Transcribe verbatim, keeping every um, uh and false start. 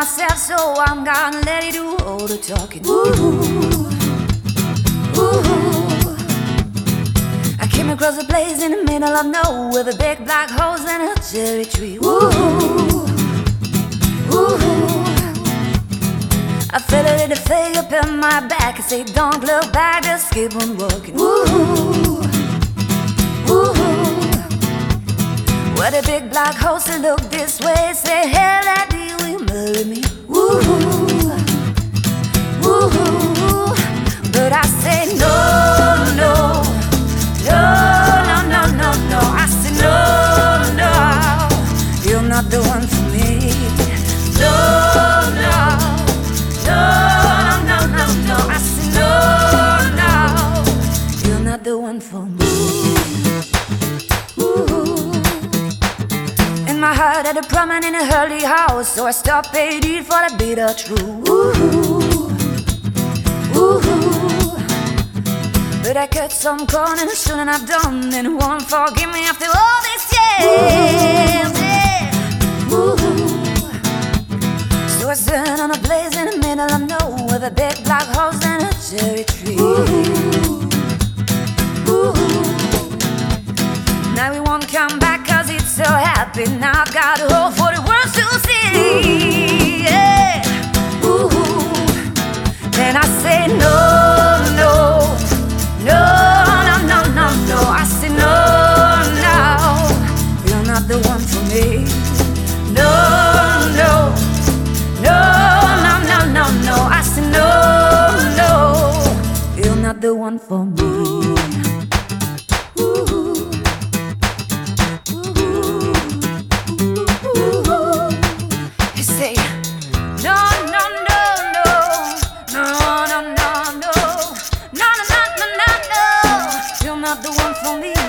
myself, so I'm gonna let it do all the talking. Ooh, ooh. I came across a place in the middle of nowhere with a big black holes and a cherry tree. Ooh, ooh. I felt a little fade up in my back and say, don't look back, just keep on walking. Ooh, ooh. Where the big black holes look this way, say, hey, laddie, will you marry me? Ooh, ooh. But I say, no, no, no, no, no, no, no. I say, no, no, you're not the one for me. No, no. No, no, no, no, I say no, no, you're not the one for me. Ooh. In my heart at a promenade in a early house, so I stopped eighty for the bitter truth. Ooh, ooh. But I cut some corn and I shouldn't have done, and won't forgive me after all these years. Yeah. Ooh. So I stand on a blaze in the middle of nowhere with a big black house and a cherry tree. Ooh, ooh. Now we won't come back cause it's so happy. Now I've got a hope for the world to see. Yeah. Ooh. And I say no, no, no, no, no, no, no. I say no, no, you're not the one for me. No, no. No, no, no, no, no, I say no, no, you're not the one for me. Ooh, ooh, ooh. You say, no, no, no, no, no, no, no, no, no, no, no, no, no, no, you're not the one for me.